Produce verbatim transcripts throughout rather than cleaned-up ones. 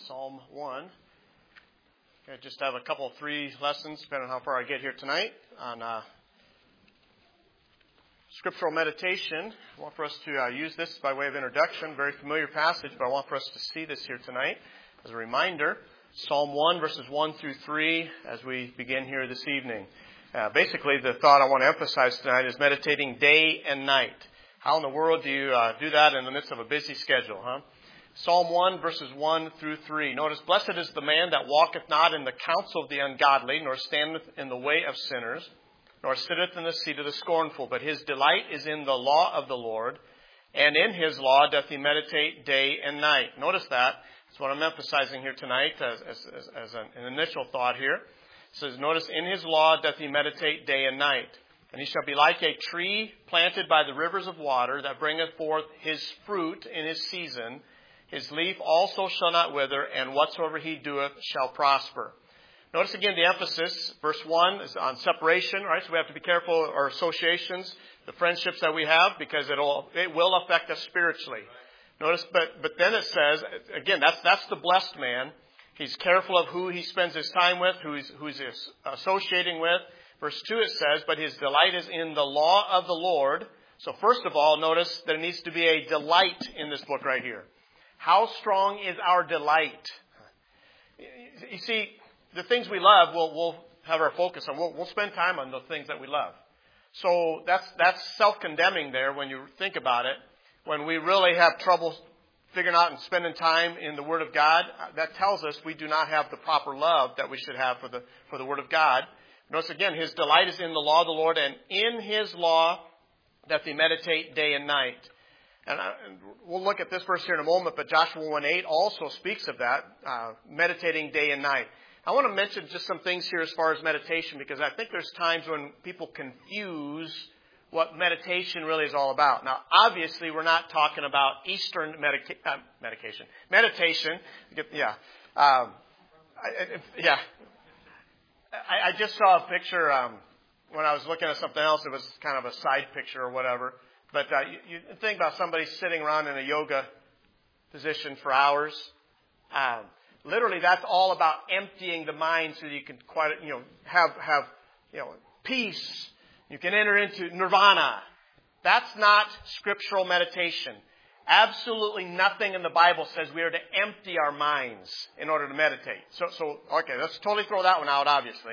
Psalm one. I just have a couple, three lessons, depending on how far I get here tonight, on uh, scriptural meditation. I want for us to uh, use this by way of introduction. Very familiar passage, but I want for us to see this here tonight as a reminder. Psalm one, verses one through three, as we begin here this evening. Uh, basically, the thought I want to emphasize tonight is meditating day and night. How in the world do you uh, do that in the midst of a busy schedule, huh? Psalm one, verses one through three. Notice, blessed is the man that walketh not in the counsel of the ungodly, nor standeth in the way of sinners, nor sitteth in the seat of the scornful. But his delight is in the law of the Lord, and in his law doth he meditate day and night. Notice that. That's what I'm emphasizing here tonight as, as, as an, an initial thought here. It says, notice, in his law doth he meditate day and night. And he shall be like a tree planted by the rivers of water, that bringeth forth his fruit in his season. His leaf also shall not wither, and whatsoever he doeth shall prosper. Notice again the emphasis. Verse one is on separation, right? So we have to be careful of our associations, the friendships that we have, because it'll, it will affect us spiritually. Notice, but, but then it says, again, that's, that's the blessed man. He's careful of who he spends his time with, who he's, who he's associating with. Verse two it says, but his delight is in the law of the Lord. So first of all, notice there needs to be a delight in this book right here. How strong is our delight? You see, the things we love, we'll, we'll have our focus on. We'll, we'll spend time on the things that we love. So that's, that's self-condemning there when you think about it. When we really have trouble figuring out and spending time in the Word of God, that tells us we do not have the proper love that we should have for the, for the Word of God. Notice again, his delight is in the law of the Lord, and in his law that they meditate day and night. And, I, and we'll look at this verse here in a moment, but Joshua one eight also speaks of that, uh, meditating day and night. I want to mention just some things here as far as meditation, because I think there's times when people confuse what meditation really is all about. Now, obviously, we're not talking about Eastern medica- uh, medication. Meditation, yeah. Um, I, yeah. I, I just saw a picture um, when I was looking at something else. It was kind of a side picture or whatever. But uh, you, you think about somebody sitting around in a yoga position for hours. Um, literally, that's all about emptying the mind so that you can quite, you know, have have you know peace. You can enter into nirvana. That's not scriptural meditation. Absolutely nothing in the Bible says we are to empty our minds in order to meditate. So, so okay, let's totally throw that one out, obviously.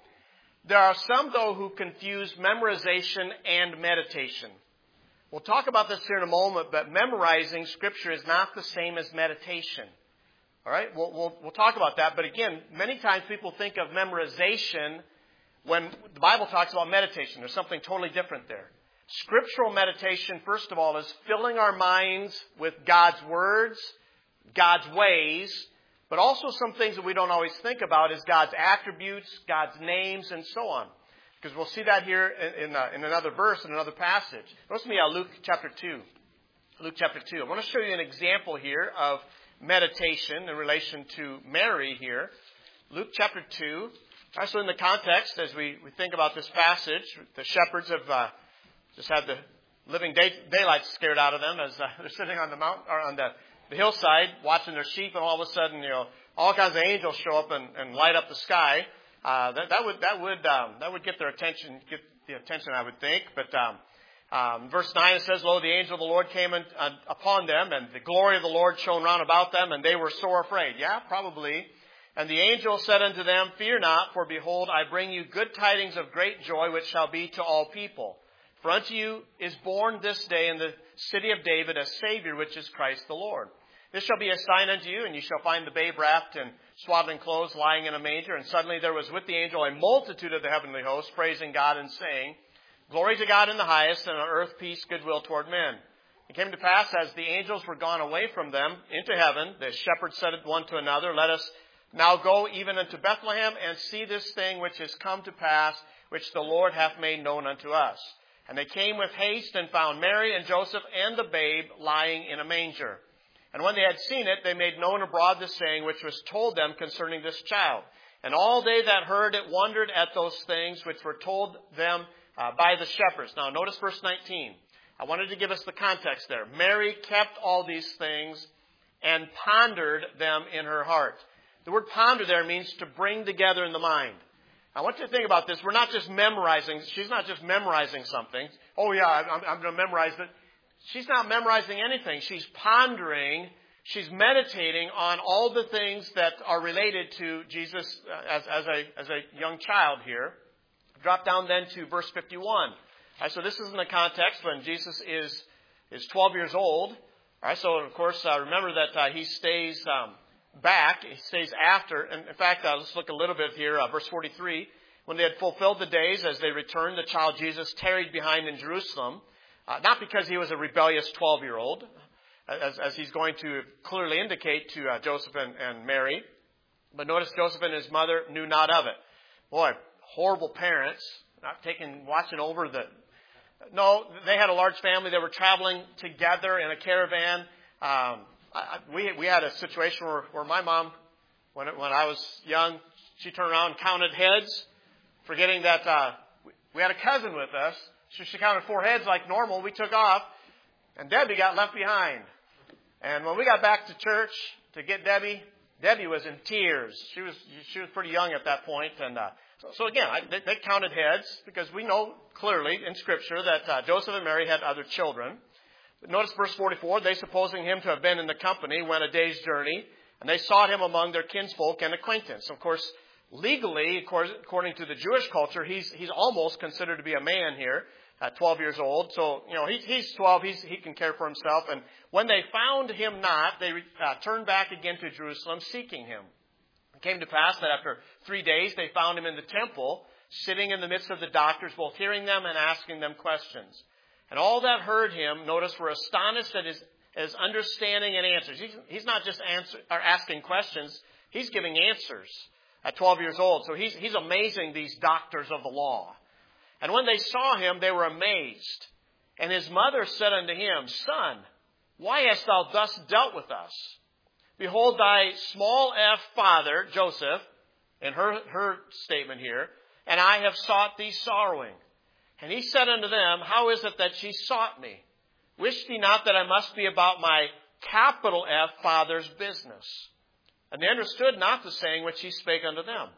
There are some, though, who confuse memorization and meditation. We'll talk about this here in a moment, but memorizing Scripture is not the same as meditation. All right? We'll, we'll, we'll talk about that. But again, many times people think of memorization when the Bible talks about meditation. There's something totally different there. Scriptural meditation, first of all, is filling our minds with God's words, God's ways, but also some things that we don't always think about is God's attributes, God's names, and so on. Because we'll see that here in, in, uh, in another verse, in another passage. Listen to me, uh, Luke chapter two. Luke chapter two. I want to show you an example here of meditation in relation to Mary here. Luke chapter two. Also in the context, as we, we think about this passage, the shepherds have uh, just had the living day, daylight scared out of them as uh, they're sitting on the mountain or on the, the hillside watching their sheep, and all of a sudden, you know, all kinds of angels show up and, and light up the sky. Uh, that, that would that would um, that would get their attention, get the attention, I would think. But um, um, verse nine it says, "Lo, the angel of the Lord came in, uh, upon them, and the glory of the Lord shone round about them, and they were sore afraid." Yeah, probably. And the angel said unto them, "Fear not, for behold, I bring you good tidings of great joy, which shall be to all people. For unto you is born this day in the city of David a Savior, which is Christ the Lord. This shall be a sign unto you, and you shall find the babe wrapped in swaddling clothes, lying in a manger." And suddenly there was with the angel a multitude of the heavenly hosts, praising God and saying, "Glory to God in the highest, and on earth peace, goodwill toward men." It came to pass, as the angels were gone away from them into heaven, the shepherds said one to another, "Let us now go even unto Bethlehem, and see this thing which is come to pass, which the Lord hath made known unto us." And they came with haste, and found Mary and Joseph and the babe lying in a manger. And when they had seen it, they made known abroad the saying which was told them concerning this child. And all they that heard it wondered at those things which were told them uh, by the shepherds. Now notice verse nineteen. I wanted to give us the context there. Mary kept all these things and pondered them in her heart. The word ponder there means to bring together in the mind. I want you to think about this. We're not just memorizing. She's not just memorizing something. Oh, yeah, I'm, I'm going to memorize it. She's not memorizing anything. She's pondering. She's meditating on all the things that are related to Jesus as, as, a, as a young child here. Drop down then to verse fifty-one. All right, so this is in the context when Jesus is, is twelve years old. All right, so, of course, uh, remember that uh, he stays um, back. He stays after. And in fact, uh, let's look a little bit here. Uh, verse forty-three. When they had fulfilled the days as they returned, the child Jesus tarried behind in Jerusalem. Uh, not because he was a rebellious twelve-year-old, as, as he's going to clearly indicate to uh, Joseph and, and Mary. But notice Joseph and his mother knew not of it. Boy, horrible parents, not taking, watching over the... No, they had a large family. They were traveling together in a caravan. Um, I, we we had a situation where, where my mom, when when I was young, she turned around and counted heads, forgetting that uh, we had a cousin with us. So she counted four heads like normal. We took off, and Debbie got left behind. And when we got back to church to get Debbie, Debbie was in tears. She was she was pretty young at that point, and uh, so, so again, I, they, they counted heads because we know clearly in Scripture that uh, Joseph and Mary had other children. But notice verse forty-four: they, supposing him to have been in the company, went a day's journey, and they sought him among their kinsfolk and acquaintance. Of course, legally, according to the Jewish culture, he's he's almost considered to be a man here. At twelve years old. So, you know, he, he's twelve. He's, he can care for himself. And when they found him not, they uh, turned back again to Jerusalem seeking him. It came to pass that after three days, they found him in the temple, sitting in the midst of the doctors, both hearing them and asking them questions. And all that heard him, notice, were astonished at his, his understanding and answers. He's, he's not just answer, or asking questions. He's giving answers at twelve years old. So he's, he's amazing these doctors of the law. And when they saw him, they were amazed. And his mother said unto him, Son, why hast thou thus dealt with us? Behold, thy small f father, Joseph, in her, her statement here, and I have sought thee sorrowing. And he said unto them, How is it that ye sought me? Wish ye not that I must be about my capital F father's business? And they understood not the saying which he spake unto them.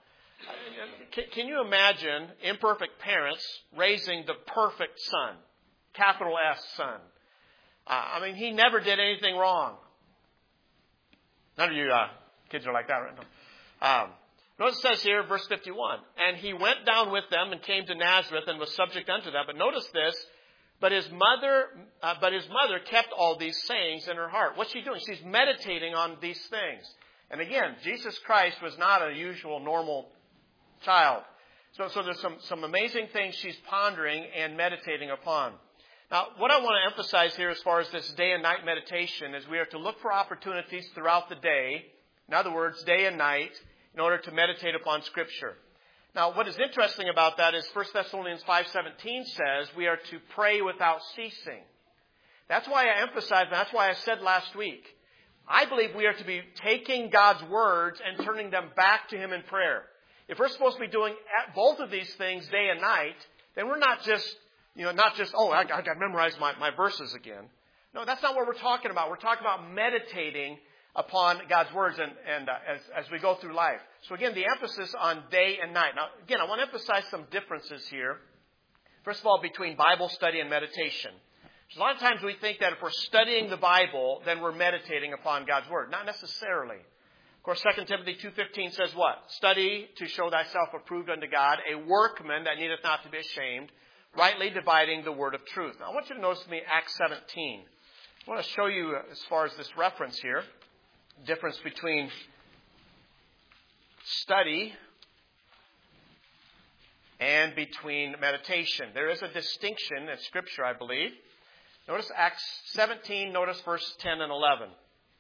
Can you imagine imperfect parents raising the perfect son, capital S son? Uh, I mean, he never did anything wrong. None of you uh, kids are like that right now. Um, notice it says here, verse fifty-one, and he went down with them and came to Nazareth and was subject unto them. But notice this, but his mother, uh, but his mother kept all these sayings in her heart. What's she doing? She's meditating on these things. And again, Jesus Christ was not a usual, normal child. So, so there's some, some amazing things she's pondering and meditating upon. Now, what I want to emphasize here as far as this day and night meditation is we are to look for opportunities throughout the day, in other words, day and night, in order to meditate upon Scripture. Now, what is interesting about that is First Thessalonians five seventeen says we are to pray without ceasing. That's why I emphasize, and that's why I said last week, I believe we are to be taking God's words and turning them back to Him in prayer. If we're supposed to be doing both of these things day and night, then we're not just, you know, not just, oh, I, I got to memorize my, my verses again. No, that's not what we're talking about. We're talking about meditating upon God's words and, and uh, as, as we go through life. So again, the emphasis on day and night. Now, again, I want to emphasize some differences here. First of all, between Bible study and meditation. So a lot of times we think that if we're studying the Bible, then we're meditating upon God's word. Not necessarily. Of course, Second Timothy two fifteen says what? Study to show thyself approved unto God, a workman that needeth not to be ashamed, rightly dividing the word of truth. Now, I want you to notice with me Acts seventeen. I want to show you, as far as this reference here, the difference between study and between meditation. There is a distinction in Scripture, I believe. Notice Acts seventeen, notice verse ten and eleven.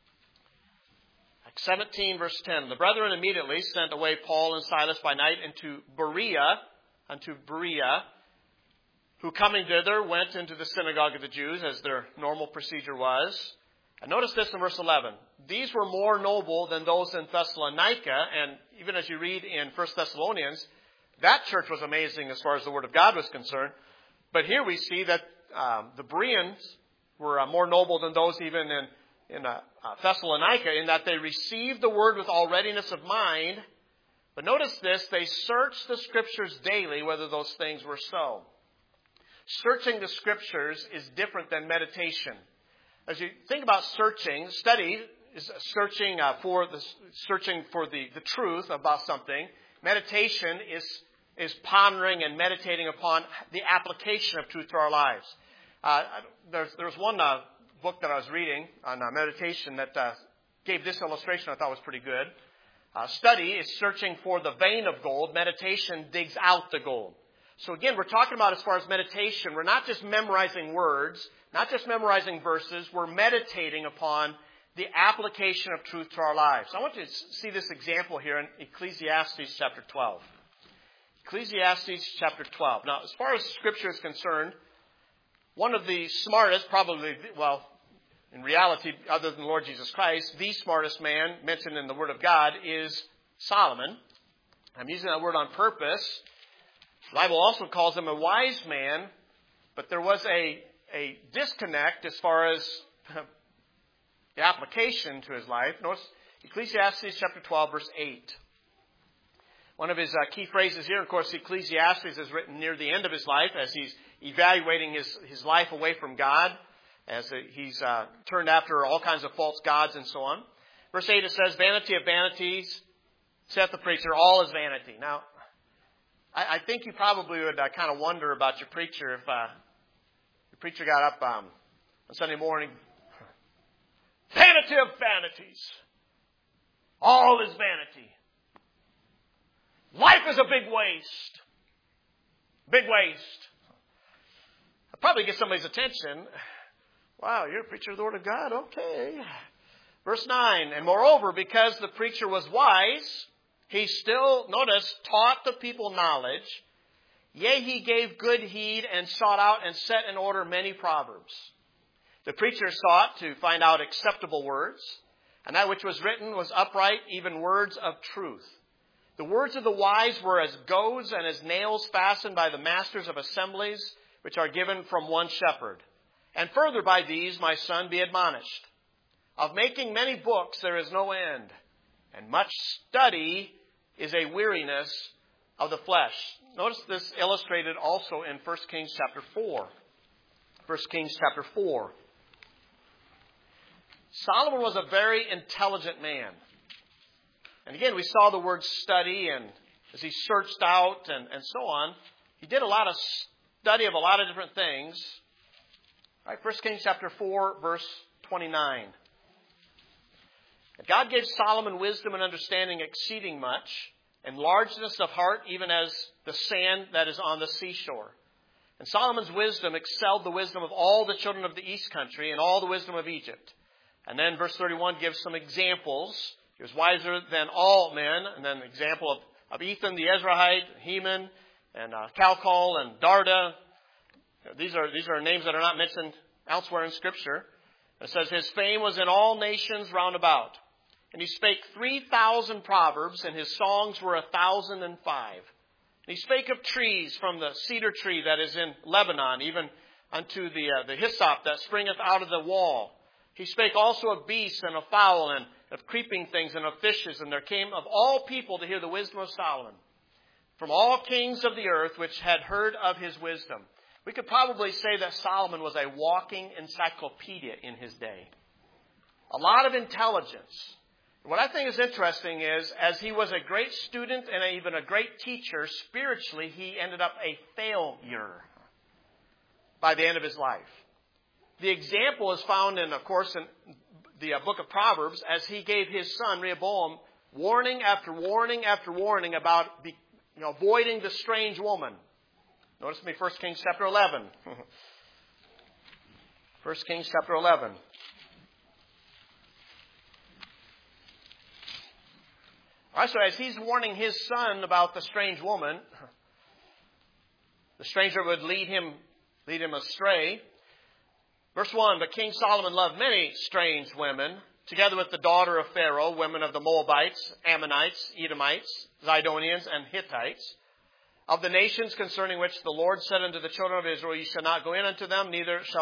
Acts seventeen, verse ten. The brethren immediately sent away Paul and Silas by night into Berea, unto Berea, who coming thither went into the synagogue of the Jews, as their normal procedure was. And notice this in verse eleven. These were more noble than those in Thessalonica, and even as you read in First Thessalonians, that church was amazing as far as the Word of God was concerned. But here we see that um, the Bereans were uh, more noble than those even in, in uh, uh, Thessalonica in that they received the word with all readiness of mind. But notice this, they searched the Scriptures daily whether those things were so. Searching the Scriptures is different than meditation. As you think about searching, study is searching uh, for the searching for the, the truth about something. Meditation is is pondering and meditating upon the application of truth to our lives. Uh, there's there's one uh, book that I was reading on uh, meditation that uh, gave this illustration I thought was pretty good. Uh, study is searching for the vein of gold. Meditation digs out the gold. So again, we're talking about as far as meditation, we're not just memorizing words, not just memorizing verses, we're meditating upon the application of truth to our lives. I want you to see this example here in Ecclesiastes chapter twelve. Ecclesiastes chapter twelve. Now, as far as Scripture is concerned, one of the smartest, probably, well, in reality, other than the Lord Jesus Christ, the smartest man mentioned in the Word of God is Solomon. I'm using that word on purpose. The Bible also calls him a wise man, but there was a, a disconnect as far as the application to his life. Notice Ecclesiastes chapter twelve, verse eight. One of his uh, key phrases here, of course, Ecclesiastes is written near the end of his life as he's evaluating his, his life away from God, as he's uh, turned after all kinds of false gods and so on. Verse eight, it says, "Vanity of vanities, saith the preacher, all is vanity." Now, I, I think you probably would uh, kind of wonder about your preacher if uh, your preacher got up um, on Sunday morning. "Vanity of vanities, all is vanity. Life is a big waste. Big waste." I'll probably get somebody's attention. Wow, you're a preacher of the Word of God? Okay. Verse nine, "And moreover, because the preacher was wise, he still," notice, "taught the people knowledge. Yea, he gave good heed and sought out and set in order many proverbs." The preacher sought to find out acceptable words, and that which was written was upright, even words of truth. The words of the wise were as goads and as nails fastened by the masters of assemblies, which are given from one shepherd. And further by these, my son, be admonished. Of making many books there is no end, and much study is a weariness of the flesh. Notice this illustrated also in First Kings chapter four. First Kings chapter four. Solomon was a very intelligent man. And again, we saw the word study, and as he searched out and, and so on, he did a lot of study of a lot of different things. All right, First Kings chapter four, verse twenty-nine. "And God gave Solomon wisdom and understanding exceeding much, and largeness of heart, even as the sand that is on the seashore. And Solomon's wisdom excelled the wisdom of all the children of the east country, and all the wisdom of Egypt." And then verse thirty-one gives some examples. He was wiser than all men. And then an example of, of Ethan the Ezrahite, Heman, and uh, Calcol, and Darda. These are, these are names that are not mentioned elsewhere in Scripture. It says, "His fame was in all nations round about. And he spake three thousand proverbs, and his songs were a thousand and five. And he spake of trees, from the cedar tree that is in Lebanon, even unto the, uh, the hyssop that springeth out of the wall. He spake also of beasts and of fowl and of creeping things and of fishes. And there came of all people to hear the wisdom of Solomon, from all kings of the earth which had heard of his wisdom." We could probably say that Solomon was a walking encyclopedia in his day. A lot of intelligence. What I think is interesting is, as he was a great student and even a great teacher, spiritually he ended up a failure by the end of his life. The example is found in, of course, in the uh, book of Proverbs, as he gave his son Rehoboam warning after warning after warning about be, you know, avoiding the strange woman. Notice me, First Kings chapter eleven. First Kings chapter eleven. All right, so as he's warning his son about the strange woman, the stranger would lead him, lead him astray. Verse one, "But King Solomon loved many strange women, together with the daughter of Pharaoh, women of the Moabites, Ammonites, Edomites, Zidonians, and Hittites, of the nations concerning which the Lord said unto the children of Israel, Ye shall not go in unto them, neither shall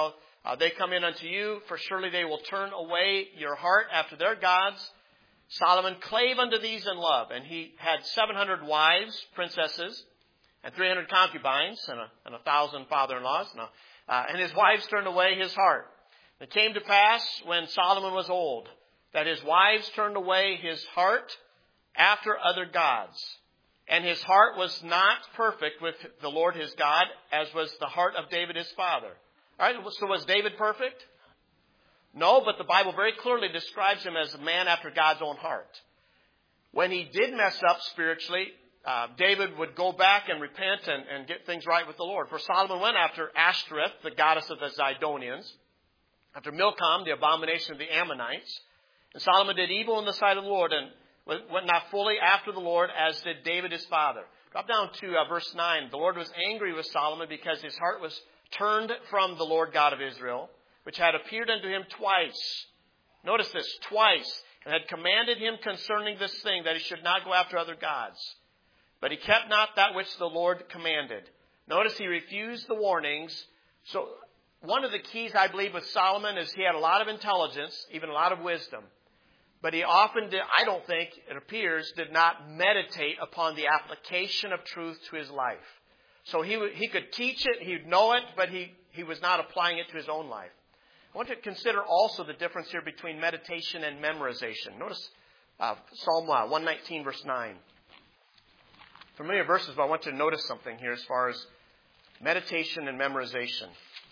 Uh, they come in unto you, for surely they will turn away your heart after their gods. Solomon clave unto these in love, and he had seven hundred wives, princesses, and three hundred concubines, and a, and a thousand father-in-laws. No. Uh, and his wives turned away his heart. It came to pass, when Solomon was old, that his wives turned away his heart after other gods. And his heart was not perfect with the Lord his God, as was the heart of David his father. All right, so was David perfect? No, but the Bible very clearly describes him as a man after God's own heart. When he did mess up spiritually, uh, David would go back and repent and, and get things right with the Lord. For Solomon went after Ashtoreth, the goddess of the Zidonians, after Milcom, the abomination of the Ammonites. And Solomon did evil in the sight of the Lord and went not fully after the Lord, as did David his father. Drop down to uh, verse nine. The Lord was angry with Solomon because his heart was turned from the Lord God of Israel, which had appeared unto him twice. Notice this, twice, and had commanded him concerning this thing, that he should not go after other gods. But he kept not that which the Lord commanded. Notice he refused the warnings. So one of the keys, I believe, with Solomon is he had a lot of intelligence, even a lot of wisdom. But he often did, I don't think, it appears, did not meditate upon the application of truth to his life. So he he could teach it, he'd know it, but he, he was not applying it to his own life. I want to consider also the difference here between meditation and memorization. Notice uh, Psalm one nineteen, verse nine. Familiar verses, but I want you to notice something here as far as meditation and memorization.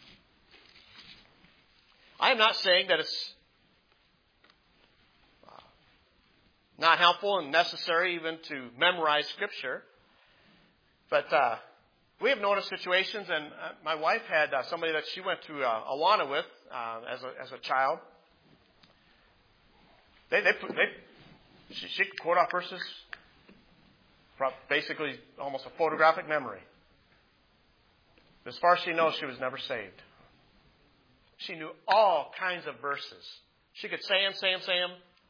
I am not saying that it's not helpful and necessary even to memorize Scripture. But uh, we have noticed situations, and uh, my wife had uh, somebody that she went to uh, Awana with uh, as a as a child. They they, put, they she, she could quote off verses, basically almost a photographic memory. As far as she knows, she was never saved. She knew all kinds of verses. She could say them, say them, say them.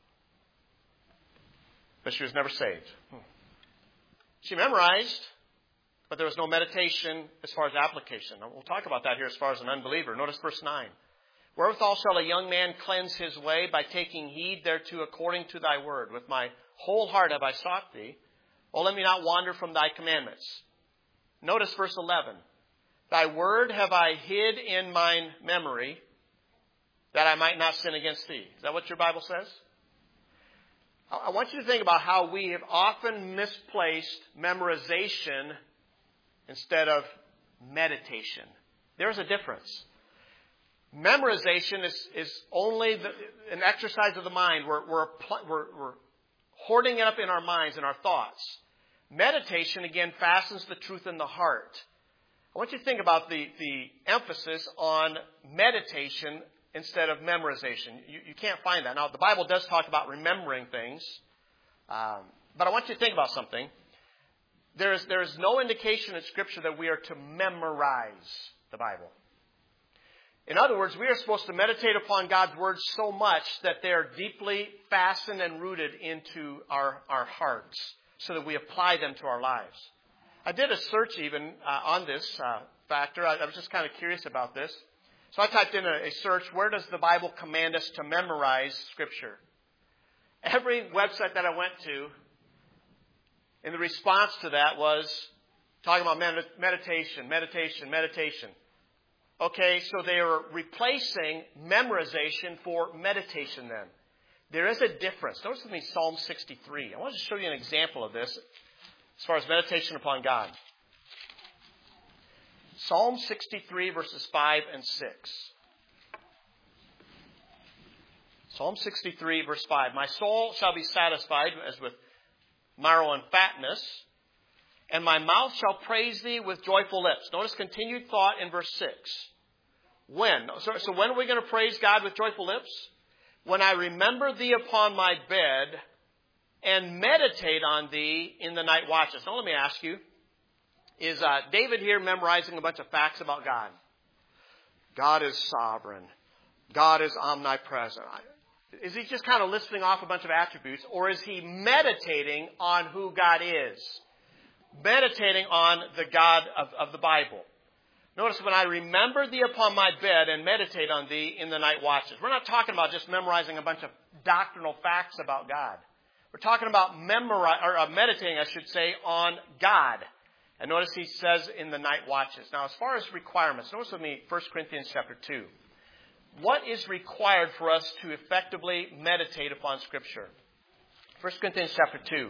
But she was never saved. She memorized, but there was no meditation as far as application. We'll talk about that here as far as an unbeliever. Notice verse nine. Wherewithal shall a young man cleanse his way, by taking heed thereto according to thy word. With my whole heart have I sought thee. O let me not wander from thy commandments. Notice verse eleven. Thy word have I hid in mine memory, that I might not sin against thee. Is that what your Bible says? I want you to think about how we have often misplaced memorization instead of meditation. There's a difference. Memorization is, is only the, an exercise of the mind. We're, we're, we're, we're hoarding it up in our minds and our thoughts. Meditation, again, fastens the truth in the heart. I want you to think about the, the emphasis on meditation instead of memorization. You, you can't find that. Now, the Bible does talk about remembering things. Um, but I want you to think about something. There's, there's no indication in Scripture that we are to memorize the Bible. In other words, we are supposed to meditate upon God's words so much that they are deeply fastened and rooted into our, our hearts so that we apply them to our lives. I did a search even uh, on this uh, factor. I, I was just kind of curious about this. So I typed in a, a search, where does the Bible command us to memorize Scripture? Every website that I went to, in the response to that was talking about med- meditation, meditation, meditation. Okay, so they are replacing memorization for meditation then. There is a difference. Notice with me Psalm sixty-three. I want to show you an example of this as far as meditation upon God. Psalm sixty-three, verses five and six. Psalm sixty-three, verse five. My soul shall be satisfied as with marrow and fatness, and my mouth shall praise thee with joyful lips. Notice continued thought in verse six. When? So, so when are we going to praise God with joyful lips? When I remember thee upon my bed and meditate on thee in the night watches. Now let me ask you, is uh, David here memorizing a bunch of facts about God? God is sovereign. God is omnipresent. Is he just kind of listing off a bunch of attributes, or is he meditating on who God is? Meditating on the God of, of the Bible. Notice, when I remember thee upon my bed and meditate on thee in the night watches. We're not talking about just memorizing a bunch of doctrinal facts about God. We're talking about memori- or uh, meditating, I should say, on God. And notice he says in the night watches. Now, as far as requirements, notice with me First Corinthians chapter two. What is required for us to effectively meditate upon Scripture? First Corinthians chapter two.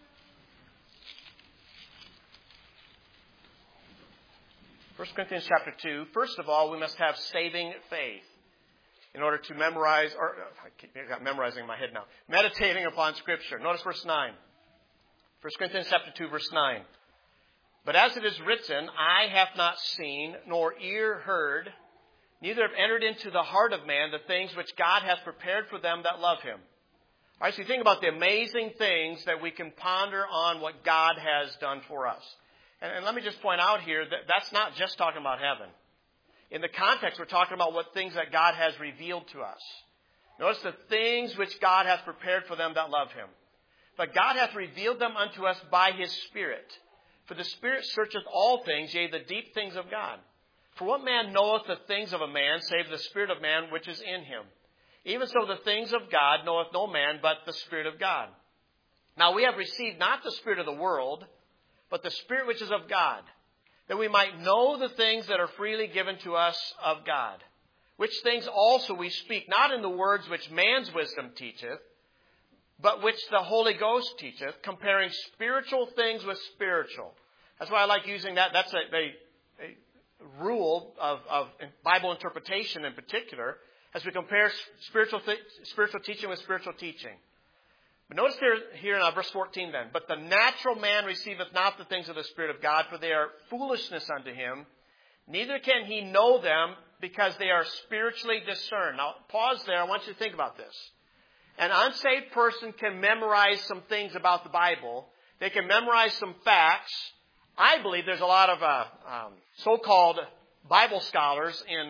First Corinthians chapter two. First of all, we must have saving faith in order to memorize, or I got memorizing in my head now, meditating upon Scripture. Notice verse nine. First Corinthians chapter two, verse nine. But as it is written, eye hath not seen, nor ear heard, neither have entered into the heart of man the things which God hath prepared for them that love him. All right, so you think about the amazing things that we can ponder on what God has done for us. And, and let me just point out here that that's not just talking about heaven. In the context, we're talking about what things that God has revealed to us. Notice the things which God hath prepared for them that love him. But God hath revealed them unto us by his Spirit. For the Spirit searcheth all things, yea, the deep things of God. For what man knoweth the things of a man, save the Spirit of man which is in him? Even so the things of God knoweth no man, but the Spirit of God. Now we have received not the spirit of the world, but the Spirit which is of God, that we might know the things that are freely given to us of God. Which things also we speak, not in the words which man's wisdom teacheth, but which the Holy Ghost teacheth, comparing spiritual things with spiritual. That's why I like using that. That's a, a, a rule of, of Bible interpretation in particular, as we compare spiritual th- spiritual teaching with spiritual teaching. But notice here, here in uh, verse fourteen then, but the natural man receiveth not the things of the Spirit of God, for they are foolishness unto him. Neither can he know them, because they are spiritually discerned. Now, pause there. I want you to think about this. An unsaved person can memorize some things about the Bible. They can memorize some facts. I believe there's a lot of uh, um, so-called Bible scholars in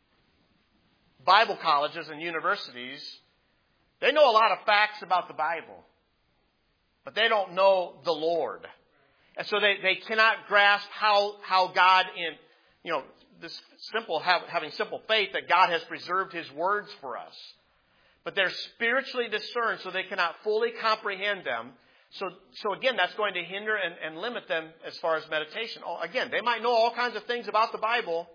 Bible colleges and universities. They know a lot of facts about the Bible, but they don't know the Lord. And so they, they cannot grasp how, how God, in, you know, this simple, having simple faith that God has preserved his words for us. But they're spiritually discerned, so they cannot fully comprehend them. So, so again, that's going to hinder and, and limit them as far as meditation. Oh, again, they might know all kinds of things about the Bible,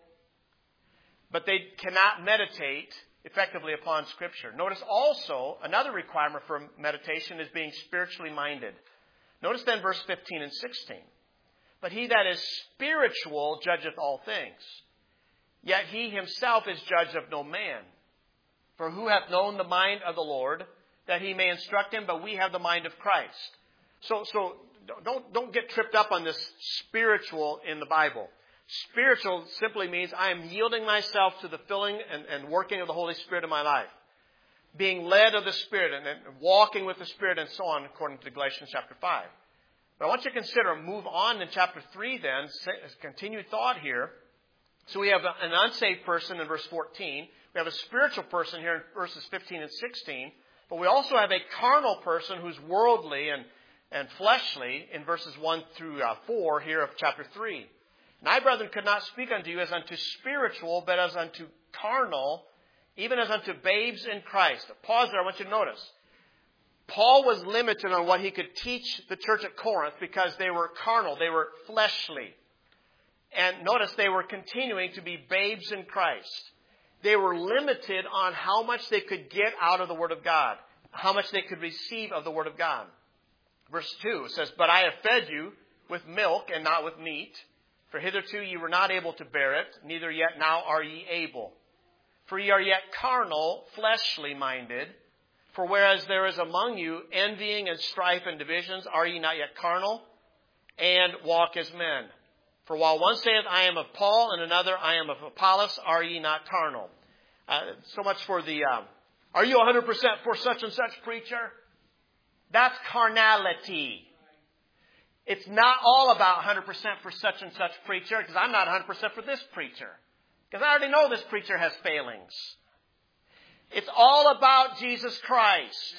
but they cannot meditate effectively upon Scripture. Notice also, another requirement for meditation is being spiritually minded. Notice then verse fifteen and sixteen. But he that is spiritual judgeth all things, yet he himself is judged of no man. For who hath known the mind of the Lord, that he may instruct him? But we have the mind of Christ. So, so don't, don't get tripped up on this spiritual in the Bible. Spiritual simply means I am yielding myself to the filling and, and working of the Holy Spirit in my life. Being led of the Spirit and, and walking with the Spirit and so on, according to Galatians chapter five. But I want you to consider, move on in chapter three then, continued thought here. So we have an unsaved person in verse fourteen. We have a spiritual person here in verses fifteen and sixteen. But we also have a carnal person who's worldly and, and fleshly in verses one through uh, four here of chapter three. And I, brethren, could not speak unto you as unto spiritual, but as unto carnal, even as unto babes in Christ. Pause there. I want you to notice. Paul was limited on what he could teach the church at Corinth because they were carnal. They were fleshly. And notice they were continuing to be babes in Christ. They were limited on how much they could get out of the Word of God, how much they could receive of the Word of God. Verse two says, But I have fed you with milk and not with meat, for hitherto ye were not able to bear it, neither yet now are ye able. For ye are yet carnal, fleshly minded. For whereas there is among you envying and strife and divisions, are ye not yet carnal, and walk as men? For while one saith, I am of Paul, and another, I am of Apollos, are ye not carnal? Uh, so much for the, um, are you one hundred percent for such and such preacher? That's carnality. It's not all about one hundred percent for such and such preacher, because I'm not one hundred percent for this preacher. Because I already know this preacher has failings. It's all about Jesus Christ.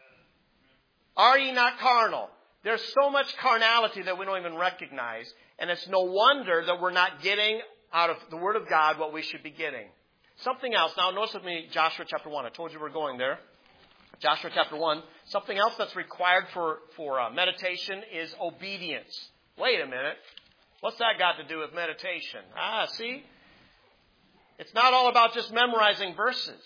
Are ye not carnal? There's so much carnality that we don't even recognize. And it's no wonder that we're not getting out of the Word of God what we should be getting. Something else. Now, notice with me Joshua chapter one. I told you we're going there. Joshua chapter one. Something else that's required for, for uh, meditation is obedience. Wait a minute. What's that got to do with meditation? Ah, see? It's not all about just memorizing verses.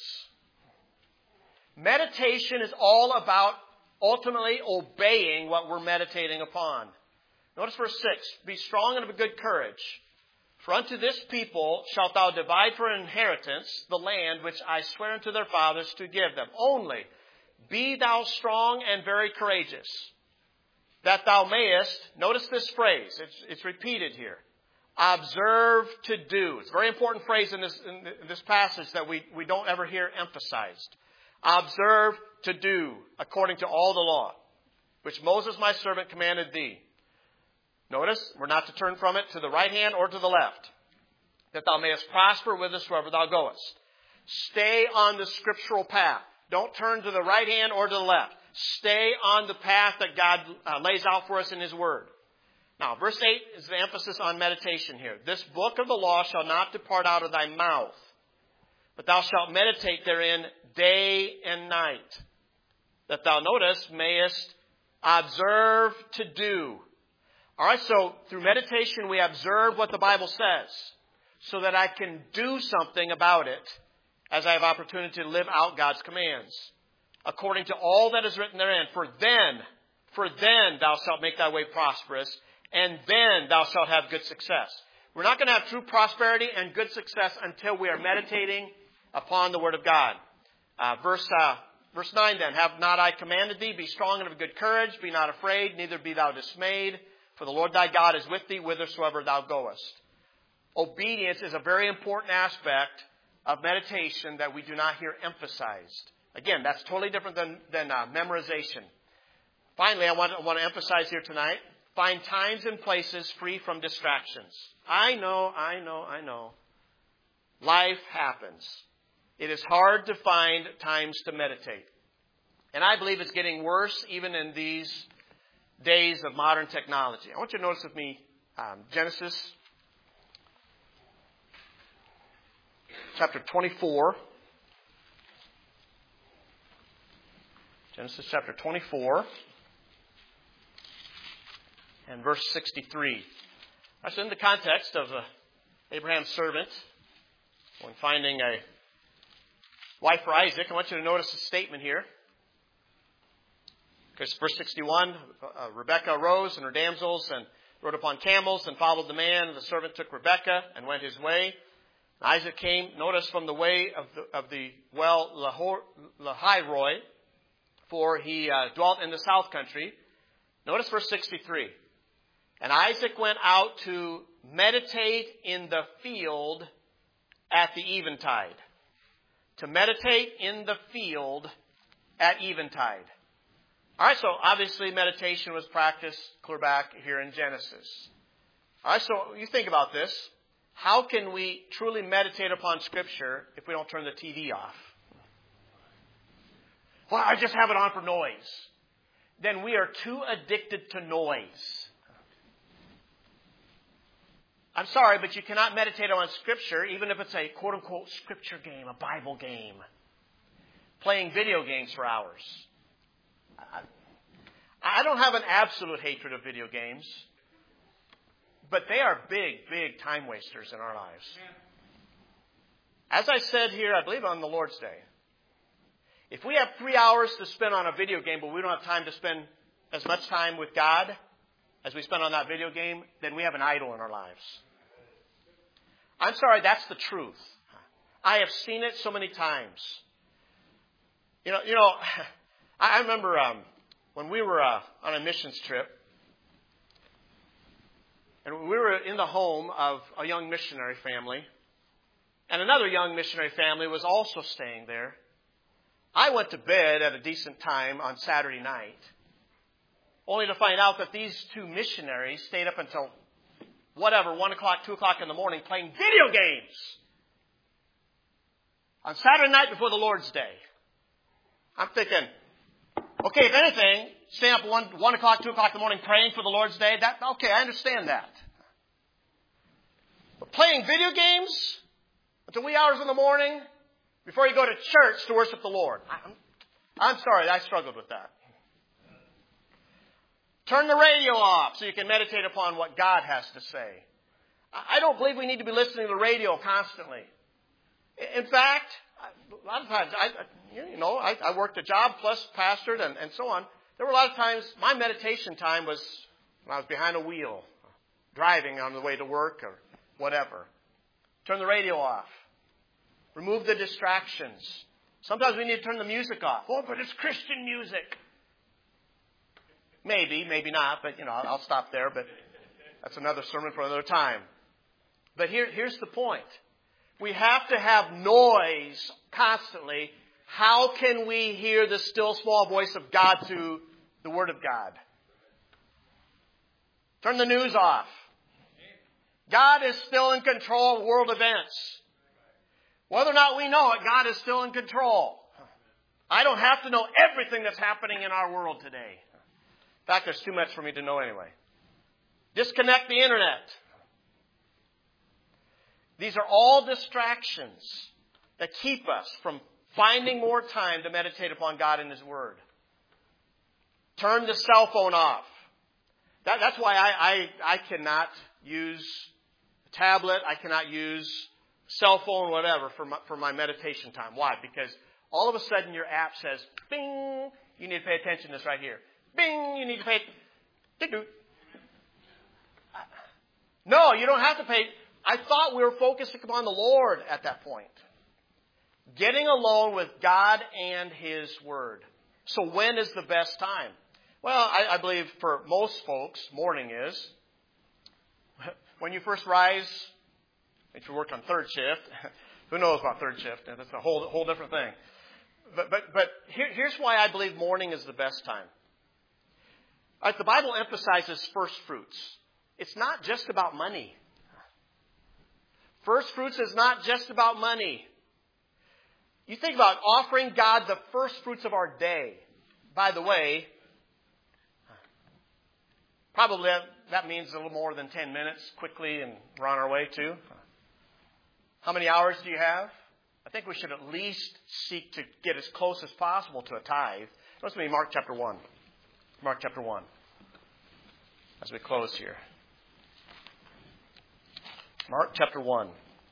Meditation is all about ultimately obeying what we're meditating upon. Notice verse six. Be strong and of a good courage. For unto this people shalt thou divide for an inheritance the land which I swear unto their fathers to give them. Only be thou strong and very courageous, that thou mayest, notice this phrase, it's, it's repeated here, observe to do. It's a very important phrase in this, in this passage that we, we don't ever hear emphasized. Observe to do according to all the law, which Moses my servant commanded thee. Notice, we're not to turn from it to the right hand or to the left, that thou mayest prosper whithersoever thou goest. Stay on the scriptural path. Don't turn to the right hand or to the left. Stay on the path that God uh, lays out for us in His Word. Now, verse eight is the emphasis on meditation here. This book of the law shall not depart out of thy mouth, but thou shalt meditate therein day and night, that thou, notice, mayest observe to do. All right, so through meditation we observe what the Bible says so that I can do something about it as I have opportunity to live out God's commands according to all that is written therein. For then, for then thou shalt make thy way prosperous, and then thou shalt have good success. We're not going to have true prosperity and good success until we are meditating upon the Word of God. Uh, verse uh, verse nine then, have not I commanded thee, be strong and of good courage, be not afraid, neither be thou dismayed, for the Lord thy God is with thee whithersoever thou goest. Obedience is a very important aspect of meditation that we do not hear emphasized. Again, that's totally different than, than uh, memorization. Finally, I want, I want to emphasize here tonight, find times and places free from distractions. I know, I know, I know. Life happens. It is hard to find times to meditate. And I believe it's getting worse even in these days of modern technology. I want you to notice with me um, Genesis chapter twenty-four. Genesis chapter twenty-four and verse sixty-three. That's in the context of uh, Abraham's servant when finding a wife for Isaac. I want you to notice the statement here. Because verse sixty-one, uh, Rebekah arose and her damsels and rode upon camels and followed the man. And the servant took Rebekah and went his way. And Isaac came, notice, from the way of the, of the well Lahairoi, for he uh, dwelt in the south country. Notice verse sixty-three. And Isaac went out to meditate in the field at the eventide. To meditate in the field at eventide. All right, so obviously meditation was practiced clear back here in Genesis. All right, so you think about this. How can we truly meditate upon Scripture if we don't turn the T V off? Well, I just have it on for noise. Then we are too addicted to noise. I'm sorry, but you cannot meditate on Scripture, even if it's a quote-unquote Scripture game, a Bible game, playing video games for hours. I don't have an absolute hatred of video games, but they are big, big time wasters in our lives. As I said here, I believe on the Lord's Day, if we have three hours to spend on a video game, but we don't have time to spend as much time with God as we spend on that video game, then we have an idol in our lives. I'm sorry, that's the truth. I have seen it so many times. You know, you know, I remember um, when we were uh, on a missions trip, and we were in the home of a young missionary family, and another young missionary family was also staying there. I went to bed at a decent time on Saturday night, only to find out that these two missionaries stayed up until whatever, one o'clock, two o'clock in the morning playing video games on Saturday night before the Lord's Day. I'm thinking, okay, if anything, staying up one, one o'clock, two o'clock in the morning praying for the Lord's Day, that, okay, I understand that. But playing video games until wee hours in the morning before you go to church to worship the Lord. I'm, I'm sorry, I struggled with that. Turn the radio off so you can meditate upon what God has to say. I don't believe we need to be listening to the radio constantly. In fact, a lot of times, I, you know, I, I worked a job plus pastored and, and so on. There were a lot of times my meditation time was when I was behind a wheel, driving on the way to work or whatever. Turn the radio off. Remove the distractions. Sometimes we need to turn the music off. Oh, but it's Christian music. Maybe, maybe not, but, you know, I'll stop there. But that's another sermon for another time. But here, here's the point. We have to have noise constantly. How can we hear the still small voice of God through the Word of God? Turn the news off. God is still in control of world events. Whether or not we know it, God is still in control. I don't have to know everything that's happening in our world today. In fact, there's too much for me to know anyway. Disconnect the internet. These are all distractions that keep us from finding more time to meditate upon God and His Word. Turn the cell phone off. That, that's why I, I, I cannot use a tablet. I cannot use cell phone, whatever, for my, for my meditation time. Why? Because all of a sudden your app says, bing, you need to pay attention to this right here. Bing, you need to pay attention. No, you don't have to pay. I thought we were focusing upon the Lord at that point. Getting alone with God and His Word. So when is the best time? Well, I, I believe for most folks, morning is. When you first rise, if you work on third shift, who knows about third shift? That's a whole whole different thing. But but but here, here's why I believe morning is the best time. All right, the Bible emphasizes first fruits. It's not just about money. First fruits is not just about money. You think about offering God the first fruits of our day. By the way, probably that, that means a little more than ten minutes quickly, and we're on our way too. How many hours do you have? I think we should at least seek to get as close as possible to a tithe. Listen to me, Mark chapter one. Mark chapter one. As we close here. Mark chapter one.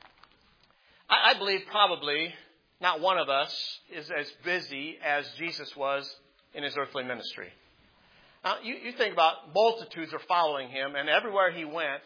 I, I believe probably not one of us is as busy as Jesus was in His earthly ministry. Now, you, you think about multitudes are following Him, and everywhere He went,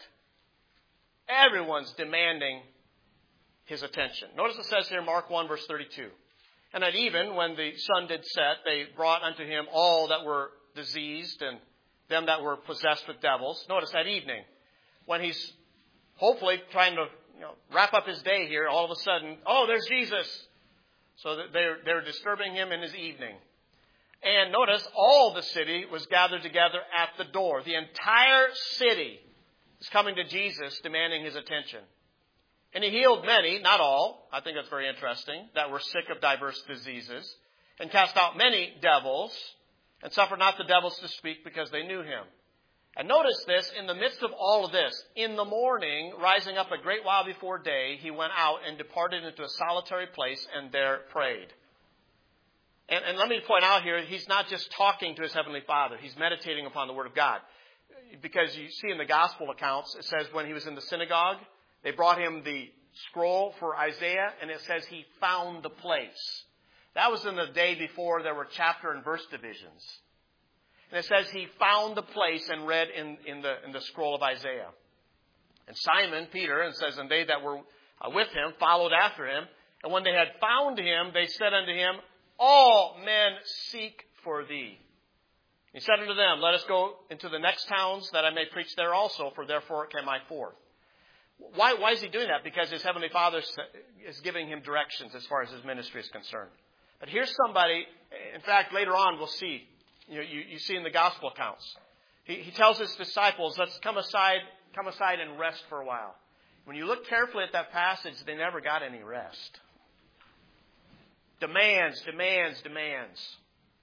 everyone's demanding His attention. Notice it says here, Mark one, verse thirty-two. And at even, when the sun did set, they brought unto Him all that were diseased and them that were possessed with devils. Notice that evening, when He's hopefully trying to you know, wrap up His day here, all of a sudden, oh, there's Jesus. So that they're, they're disturbing Him in His evening. And notice, all the city was gathered together at the door. The entire city is coming to Jesus, demanding His attention. And He healed many, not all, I think that's very interesting, that were sick of diverse diseases, and cast out many devils, and suffered not the devils to speak because they knew Him. And notice this, in the midst of all of this, in the morning, rising up a great while before day, He went out and departed into a solitary place and there prayed. And, and let me point out here, He's not just talking to His Heavenly Father. He's meditating upon the Word of God. Because you see in the Gospel accounts, it says when He was in the synagogue, they brought Him the scroll for Isaiah, and it says He found the place. That was in the day before there were chapter and verse divisions. And it says He found the place and read in, in, the, in the scroll of Isaiah. And Simon, Peter, and says, and they that were with Him followed after Him. And when they had found Him, they said unto Him, all men seek for Thee. He said unto them, let us go into the next towns that I may preach there also, for therefore came I forth. Why, why is He doing that? Because His Heavenly Father is giving Him directions as far as His ministry is concerned. But here's somebody, in fact, later on we'll see, you know, you, you see in the Gospel accounts. He, he tells His disciples, let's come aside, come aside and rest for a while. When you look carefully at that passage, they never got any rest. Demands, demands, demands.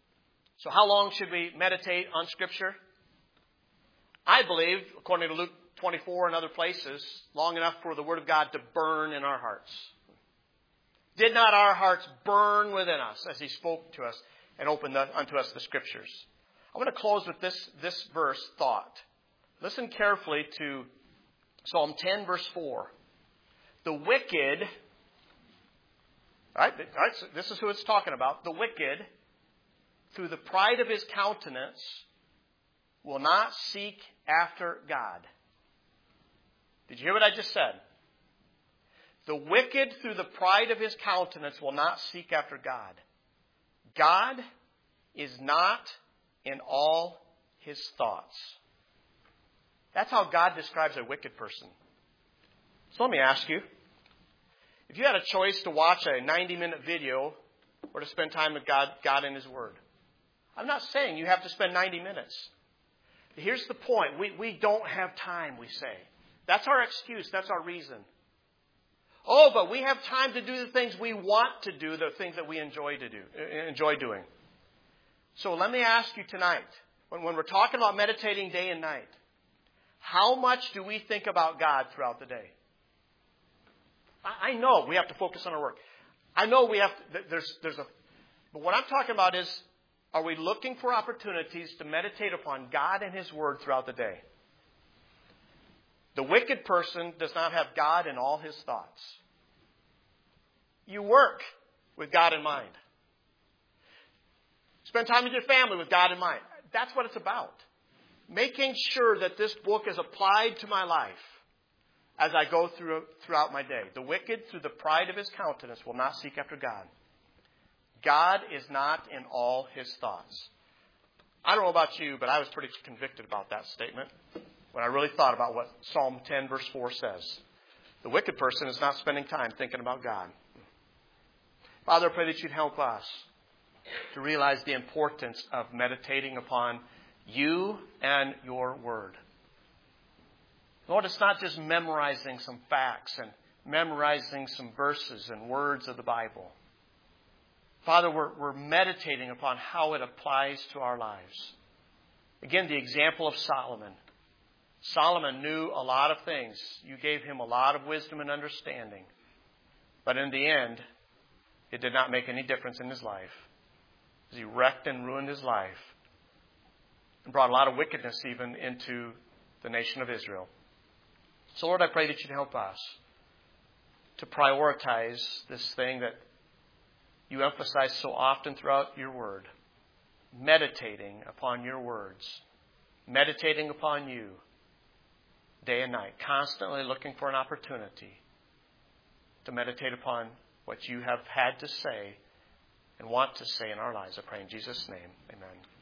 So how long should we meditate on Scripture? I believe, according to Luke twenty-four and other places, long enough for the Word of God to burn in our hearts. Did not our hearts burn within us as He spoke to us and opened the, unto us the Scriptures? I want to close with this, this verse thought. Listen carefully to Psalm ten, verse four. The wicked, right, right, so this is who it's talking about. The wicked, through the pride of his countenance, will not seek after God. Did you hear what I just said? The wicked, through the pride of his countenance, will not seek after God. God is not in all his thoughts. That's how God describes a wicked person. So let me ask you, if you had a choice to watch a ninety-minute video or to spend time with God, God in His Word, I'm not saying you have to spend ninety minutes. Here's the point. We, we don't have time, we say. That's our excuse. That's our reason. Oh, but we have time to do the things we want to do, the things that we enjoy to do, enjoy doing. So let me ask you tonight, when, when we're talking about meditating day and night, how much do we think about God throughout the day? I, I know we have to focus on our work. I know we have to, there's, there's a, but what I'm talking about is, are we looking for opportunities to meditate upon God and His Word throughout the day? The wicked person does not have God in all his thoughts. You work with God in mind. Spend time with your family with God in mind. That's what it's about. Making sure that this book is applied to my life as I go through throughout my day. The wicked, through the pride of his countenance, will not seek after God. God is not in all his thoughts. I don't know about you, but I was pretty convicted about that statement when I really thought about what Psalm ten, verse four says. The wicked person is not spending time thinking about God. Father, I pray that you'd help us to realize the importance of meditating upon you and your Word. Lord, it's not just memorizing some facts and memorizing some verses and words of the Bible. Father, we're, we're meditating upon how it applies to our lives. Again, the example of Solomon. Solomon knew a lot of things. You gave him a lot of wisdom and understanding. But in the end, it did not make any difference in his life. He wrecked and ruined his life and brought a lot of wickedness even into the nation of Israel. So, Lord, I pray that you'd help us to prioritize this thing that you emphasize so often throughout your Word. Meditating upon your words. Meditating upon you day and night. Constantly looking for an opportunity to meditate upon what you have had to say and want to say in our lives. I pray in Jesus' name. Amen.